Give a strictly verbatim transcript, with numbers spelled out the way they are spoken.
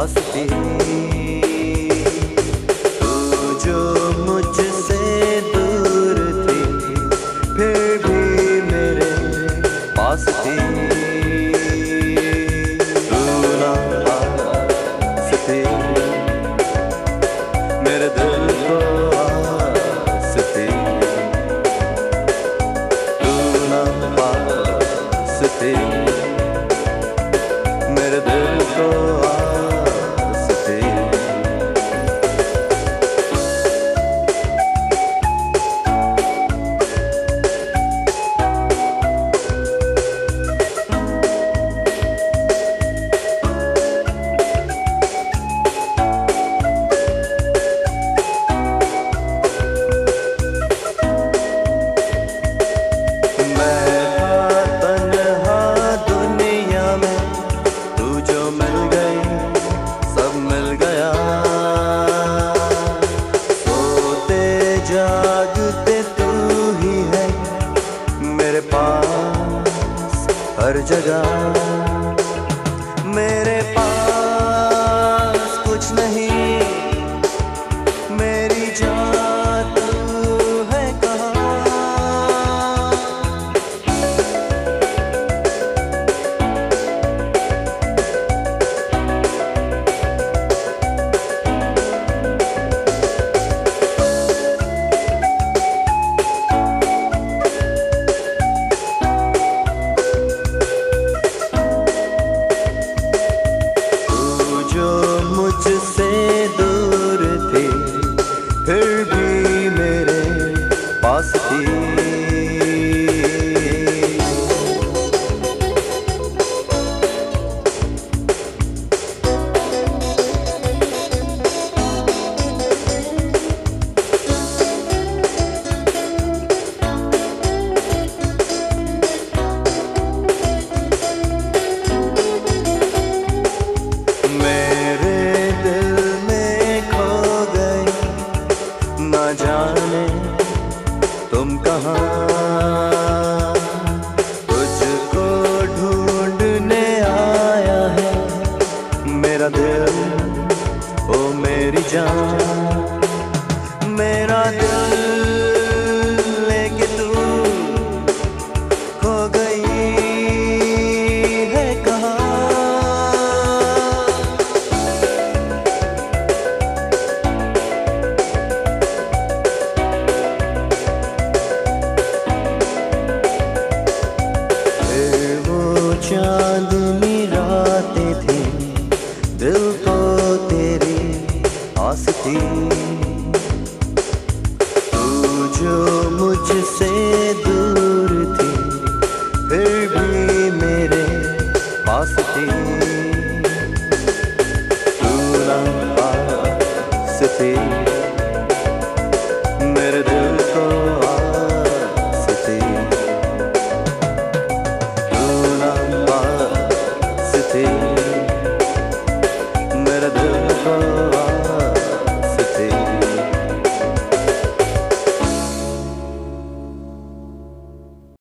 पास थी। तू जो मुझसे दूर थी फिर भी मेरे पास थी। तू ना पास थी मेरे दिल को आस थी। तू ना पास थी मेरे दिल को आस थी। जागते तू ही है मेरे पास हर जगह। मेरे पास कुछ नहीं मेरी जान तू है कहाँ। मुझसे दूर थी फिर भी मेरे पास थी। ना जाने तुम कहाँ तुझको ढूंढने आया है मेरा दिल ओ मेरी जान। मेरा दिल लेके तू खो गई है कहाँ। चांदनी रातें थी दिल को तेरी आस थी। तू जो मुझसे